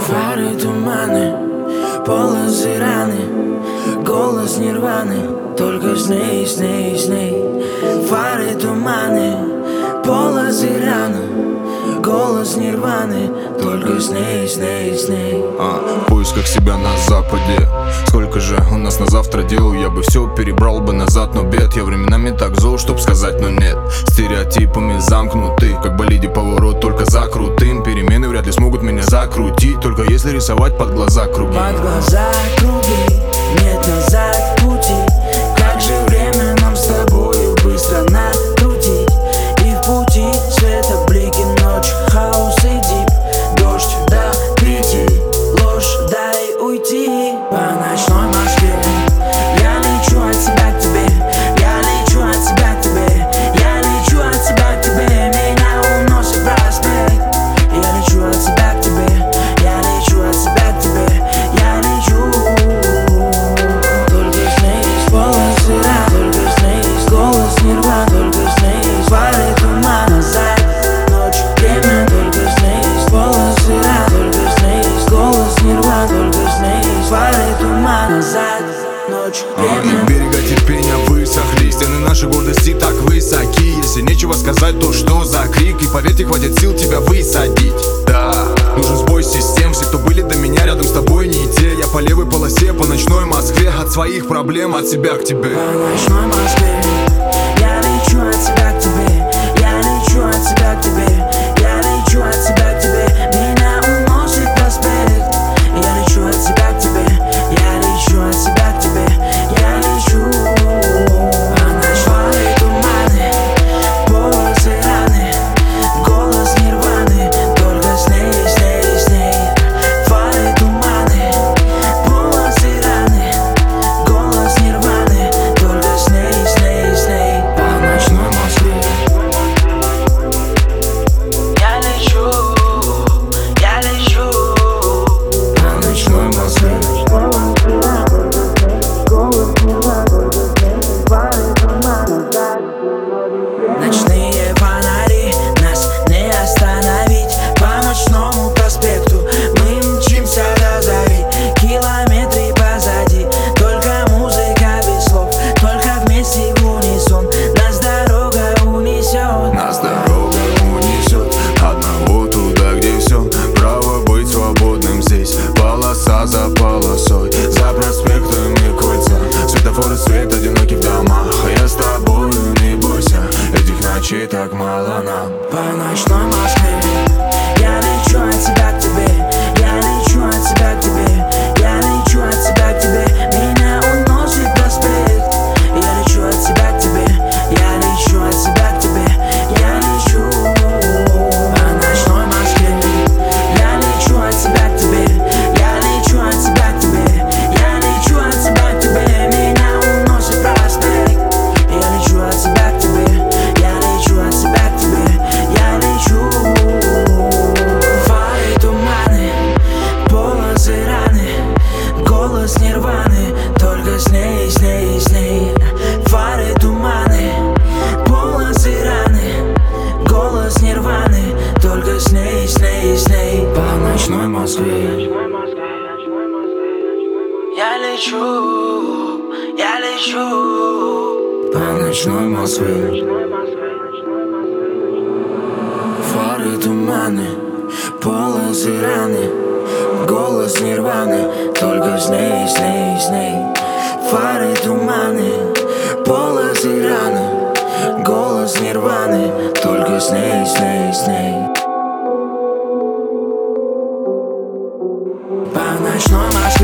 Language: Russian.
Фары, туманы, полосы раны, голос нирваны, только сны, сны, сны. Фары, туманы, полосы раны, голос нирваны, только сны, сны, сны. В поисках себя на западе. Сколько же у нас на завтра дел? Я бы все перебрал бы назад, но бед. Я временами так зол, чтоб сказать, но нет. Стереотипами замкнуты, как болиде поворот, только за крутым. Перемены вряд ли смогут меня закрутить, только если рисовать под глаза круги. Под глаза круги, нет назад пути. Как же время нам с тобою быстро накрутить. И в пути света блики, ночь, хаос и дип. Дождь до пяти, ложь, дай уйти. По ночной Москве я лечу от себя к тебе. Я лечу от себя к тебе. Я лечу от себя к тебе. Меня уносит проспект. Я лечу от себя к тебе. Я лечу от себя к тебе. Я лечу. Только снизь полосы ран, только снизь голос нирван, только снизь фары туман назад. Ночь, время, только снизь полосы ран, только снизь голос нирван, только снизь фары туман назад. Ночь, время. И берега терпения высохли, стены нашей гордости так высоки. Если нечего сказать, то что за крик? И поверьте, хватит сил тебя высадить. Да, нужен сбой систем. Все, кто были до меня, рядом с тобой не те. Я по левой полосе, по ночной Москве. От своих проблем, от себя к тебе. По ночной Москве я лечу от себя к тебе. Я лечу от себя к тебе. Я лечу от себя к тебе. Меня уносит проспект. Я лечу от себя к тебе. Я лечу от себя к тебе. Я лечу. По ночной туманы, полосы раны, голос нирваны, только сны, сны, сны. Фары, туманы, полосы раны, голос нирваны, только сны, сны, сны. По ночной Москве я лечу, я лечу. По ночной Москве ночные фонари, нас не остановить. По ночному проспекту мы мчимся до зари. Километры позади, только музыка без слов. Только вместе в унисон нас дорога унесет. Нас дорога унесет одного туда, где все. Право быть свободным здесь, полоса за полосой. За проспектами кольца, светофоры, свет одиноких домах. А я с тобою, не бойся, этих ночей так мало нам. По ночной Москве я лечу от себя к тебе. Я лечу от себя к тебе. Я лечу от себя к тебе. Меня уносит проспект. Я лечу от себя к тебе. Я лечу от себя к тебе. Я лечу. По ночной Москве я лечу от себя к тебе. Я лечу от себя к тебе. Я лечу от себя к тебе. Меня уносит проспект. Я лечу от себя к тебе. Я лечу от себя к тебе. Я лечу. Фары, туманы, полосы раны, голос нирваны, только сны, сны, сны. Фары, туманы, полосы раны, голос нирваны, только сны, сны, сны. По ночной Москве я лечу, я лечу. По ночной Москве фары, туманы, полосы раны, голос нирваны, только сны, сны, сны. Фары, туманы, полосы раны, голос нирваны, только сны, сны, сны. По ночной Москве